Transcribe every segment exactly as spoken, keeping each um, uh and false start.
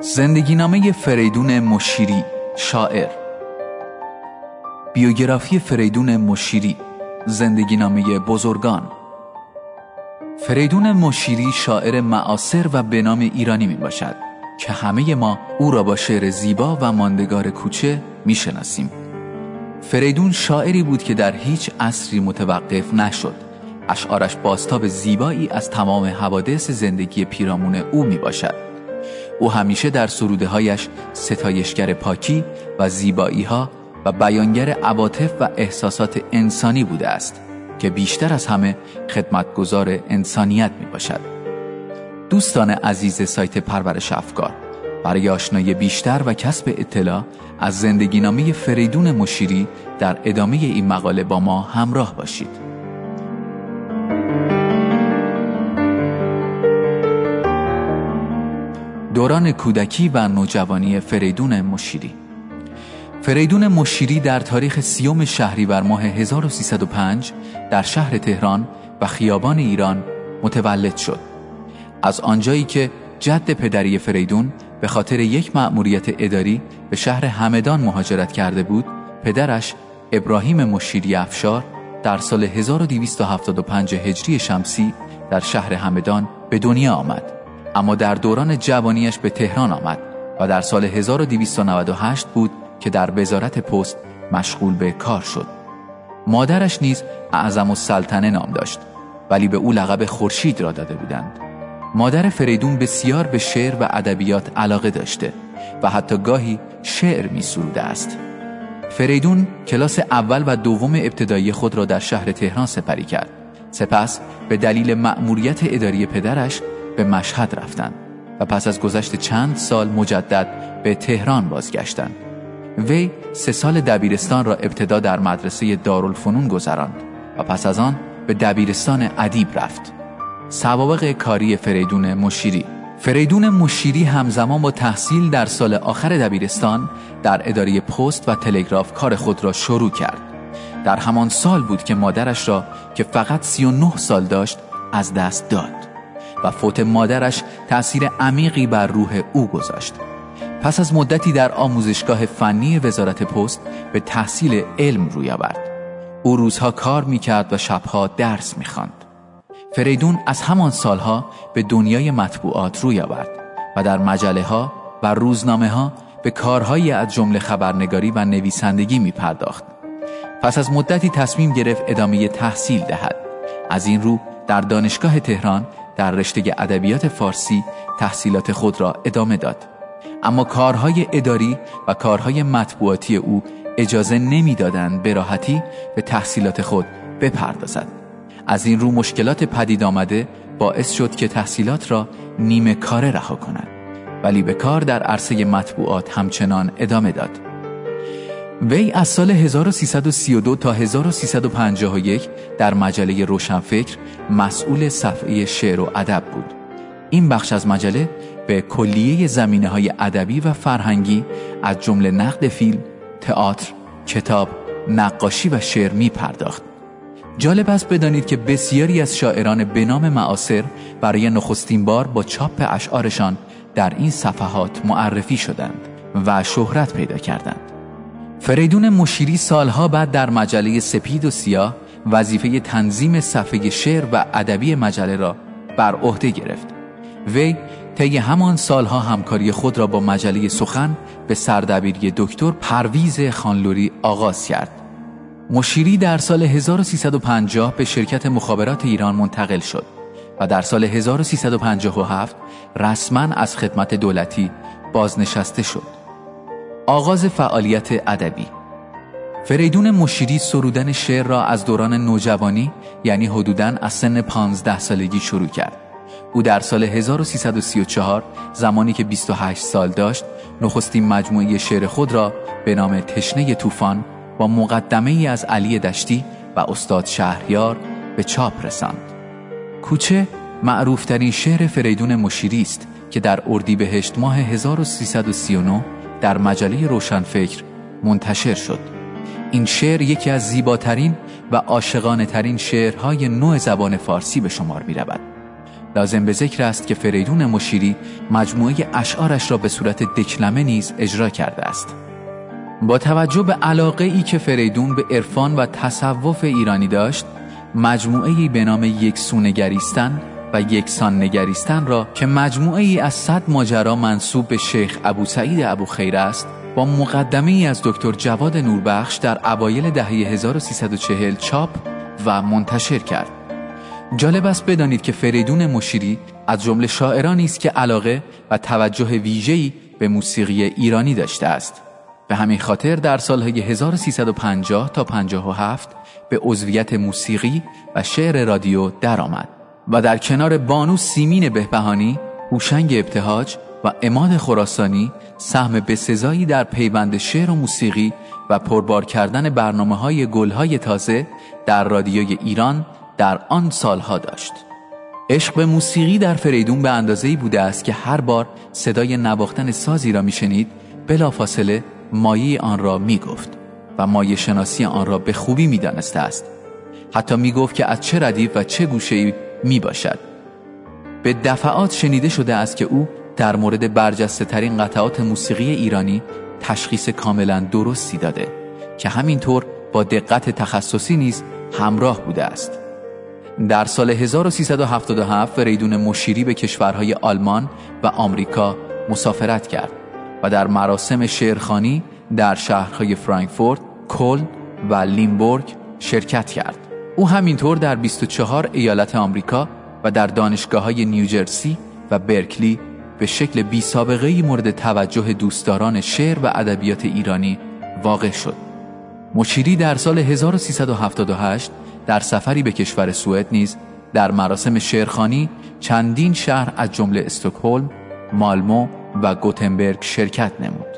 زندگینامه فریدون مشیری، شاعر. بیوگرافی فریدون مشیری، زندگینامه بزرگان. فریدون مشیری شاعر معاصر و به نام ایرانی می باشد که همه ما او را با شعر زیبا و ماندگار کوچه می شناسیم. فریدون شاعری بود که در هیچ عصری متوقف نشد. اشعارش بازتاب زیبایی از تمام حوادث زندگی پیرامون او می باشد. او همیشه در سروده هایش ستایشگر پاکی و زیبایی ها و بیانگر عواطف و احساسات انسانی بوده است که بیشتر از همه خدمتگزار انسانیت می باشد. دوستان عزیز سایت پرورش افکار، برای آشنایی بیشتر و کسب اطلاع از زندگینامه فریدون مشیری در ادامه این مقاله با ما همراه باشید. دوران کودکی و نوجوانی فریدون مشیری. فریدون مشیری در تاریخ سیوم شهریور ماه هزار و سیصد و پنج در شهر تهران و خیابان ایران متولد شد. از آنجایی که جد پدری فریدون به خاطر یک مأموریت اداری به شهر همدان مهاجرت کرده بود، پدرش ابراهیم مشیری افشار در سال هزار و دویست و هفتاد و پنج هجری شمسی در شهر همدان به دنیا آمد. اما در دوران جوانیش به تهران آمد و در سال هزار و دویست و نود و هشت بود که در وزارت پست مشغول به کار شد. مادرش نیز اعظم السلطنه نام داشت، ولی به او لقب خورشید را داده بودند. مادر فریدون بسیار به شعر و ادبیات علاقه داشته و حتی گاهی شعر می سروده است. فریدون کلاس اول و دوم ابتدایی خود را در شهر تهران سپری کرد. سپس به دلیل مأموریت اداری پدرش به مشهد رفتند و پس از گذشت چند سال مجدد به تهران بازگشتند. وی سه سال دبیرستان را ابتدا در مدرسه دارالفنون گذراند و پس از آن به دبیرستان ادیب رفت. سوابق کاری فریدون مشیری. فریدون مشیری همزمان با تحصیل در سال آخر دبیرستان در اداره پست و تلگراف کار خود را شروع کرد. در همان سال بود که مادرش را که فقط سی و نه سال داشت از دست داد و فوت مادرش تأثیر عمیقی بر روح او گذاشت. پس از مدتی در آموزشگاه فنی وزارت پست به تحصیل علم روی آورد. او روزها کار می‌کرد و شبها درس می‌خواند. فریدون از همان سالها به دنیای مطبوعات روی آورد و در مجله‌ها و روزنامه‌ها به کارهایی از جمله خبرنگاری و نویسندگی می‌پرداخت. پس از مدتی تصمیم گرفت ادامه تحصیل دهد. از این رو در دانشگاه تهران در رشته ادبیات فارسی تحصیلات خود را ادامه داد. اما کارهای اداری و کارهای مطبوعاتی او اجازه نمی‌دادند به راحتی به تحصیلات خود بپردازد. از این رو مشکلات پدید آمده باعث شد که تحصیلات را نیمه کاره رها کند، ولی به کار در عرصه مطبوعات همچنان ادامه داد. وی از سال هزار و سیصد و سی و دو تا هزار و سیصد و پنجاه و یک در مجله روشنفکر مسئول صفحه شعر و ادب بود. این بخش از مجله به کلیه زمینه‌های ادبی و فرهنگی از جمله نقد فیلم، تئاتر، کتاب، نقاشی و شعر می پرداخت. جالب است بدانید که بسیاری از شاعران به نام معاصر برای نخستین بار با چاپ اشعارشان در این صفحات معرفی شدند و شهرت پیدا کردند. فریدون مشیری سالها بعد در مجله سپید و سیاه وظیفه تنظیم صفحه شعر و ادبی مجله را بر عهده گرفت. وی طی همان سالها همکاری خود را با مجله سخن به سردبیری دکتر پرویز خانلوری آغاز کرد. مشیری در سال هزار و سیصد و پنجاه به شرکت مخابرات ایران منتقل شد و در سال هزار و سیصد و پنجاه و هفت رسما از خدمت دولتی بازنشسته شد. آغاز فعالیت ادبی. فریدون مشیری سرودن شعر را از دوران نوجوانی، یعنی حدوداً از سن پانزده سالگی شروع کرد. او در سال هزار و سیصد و سی و چهار زمانی که بیست و هشت سال داشت نخستین مجموعه شعر خود را به نام تشنه طوفان با مقدمه ای از علی دشتی و استاد شهریار به چاپ رساند. کوچه معروفترین شعر فریدون مشیری است که در اردیبهشت ماه هزار و سیصد و سی و نه در مجله روشنفکر منتشر شد. این شعر یکی از زیباترین و عاشقانه ترین شعرهای نوع زبان فارسی به شمار می رود. لازم به ذکر است که فریدون مشیری مجموعه اشعارش را به صورت دکلمه نیز اجرا کرده است. با توجه به علاقه ای که فریدون به عرفان و تصوف ایرانی داشت، مجموعه‌ای به نام یکسو نگریستن و یکسان نگریستن را که مجموعه‌ای از صد ماجرا منسوب به شیخ ابوسعید ابوخیر است، با مقدمه‌ای از دکتر جواد نوربخش در اوایل دهه هزار و سیصد و چهل چاپ و منتشر کرد. جالب است بدانید که فریدون مشیری از جمله شاعرانی است که علاقه و توجه ویژه‌ای به موسیقی ایرانی داشته است. به همین خاطر در سالهای هزار و سیصد و پنجاه تا پنجاه و هفت به عضویت موسیقی و شعر رادیو درآمد و در کنار بانو سیمین بهبهانی، هوشنگ ابتهاج و عماد خراسانی سهم بسزایی در پیوند شعر و موسیقی و پربار کردن برنامه‌های گل‌های تازه در رادیوی ایران در آن سالها داشت. عشق به موسیقی در فریدون به اندازه‌ای بوده است که هر بار صدای نواختن سازی را میشنید بلافاصله مایه آن را میگفت و مایه شناسی آن را به خوبی میدانسته است. حتی میگفت که از چه ردیف و چه گوشه‌ای می باشد. به دفعات شنیده شده است که او در مورد برجسته ترین قطعات موسیقی ایرانی تشخیص کاملا درستی داده که همینطور با دقت تخصصی نیز همراه بوده است. در سال هزار و سیصد و هفتاد و هفت فریدون مشیری به کشورهای آلمان و آمریکا مسافرت کرد و در مراسم شعرخوانی در شهرهای فرانکفورت، کلن و لیمبورگ شرکت کرد. او همینطور در بیست و چهار ایالت آمریکا و در دانشگاه‌های نیوجرسی و برکلی به شکل بی سابقه‌ای مورد توجه دوستداران شعر و ادبیات ایرانی واقع شد. مشیری در سال هزار و سیصد و هفتاد و هشت در سفری به کشور سوئد نیز در مراسم شعرخوانی چندین شهر از جمله استکهلم، مالمو و گوتنبرگ شرکت نمود.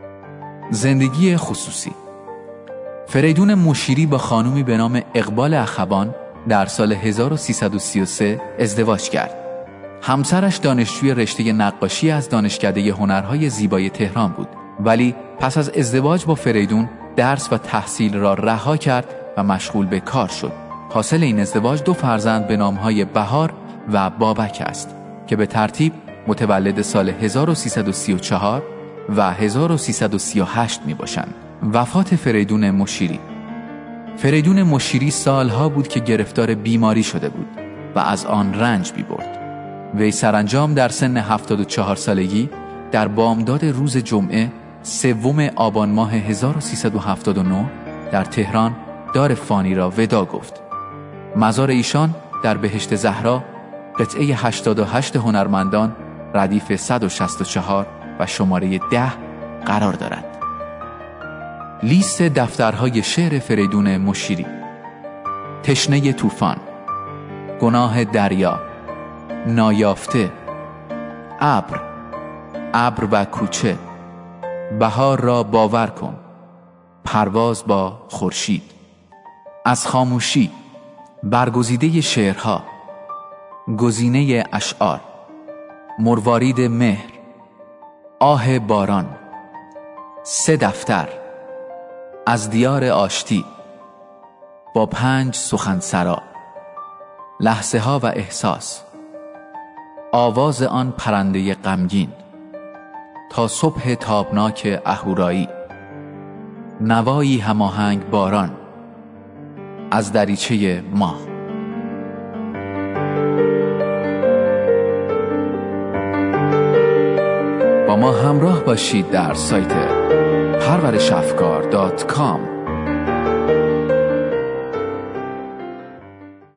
زندگی خصوصی فریدون مشیری با خانومی به نام اقبال اخوان در سال هزار و سیصد و سی و سه ازدواج کرد. همسرش دانشجوی رشته نقاشی از دانشکده هنرهای زیبای تهران بود، ولی پس از ازدواج با فریدون درس و تحصیل را رها کرد و مشغول به کار شد. حاصل این ازدواج دو فرزند به نامهای بهار و بابک است که به ترتیب متولد سال هزار و سیصد و سی و چهار و هزار و سیصد و سی و هشت می باشند. وفات فریدون مشیری. فریدون مشیری سالها بود که گرفتار بیماری شده بود و از آن رنج می برد. وی سرانجام در سن هفتاد و چهار سالگی در بامداد روز جمعه سوم آبان ماه هزار و سیصد و هفتاد و نه در تهران دار فانی را ودا گفت. مزار ایشان در بهشت زهرا قطعه هشتاد و هشت هنرمندان ردیف صد و شصت و چهار و شماره ده قرار دارد. لیست دفترهای شعر فریدون مشیری: تشنه طوفان، گناه دریا، نایافته، ابر، ابر و کوچه، بهار را باور کن، پرواز با خورشید، از خاموشی، برگزیده شعرها، گزینه اشعار، مروارید مهر، آه باران، سه دفتر، از دیار آشتی، با پنج سخنسرا، لحظه ها و احساس، آواز آن پرنده غمگین، تا صبح تابناک اهورایی، نوایی هماهنگ باران، از دریچه ماه. با ما همراه باشید در سایت پرورش افکار دات کام.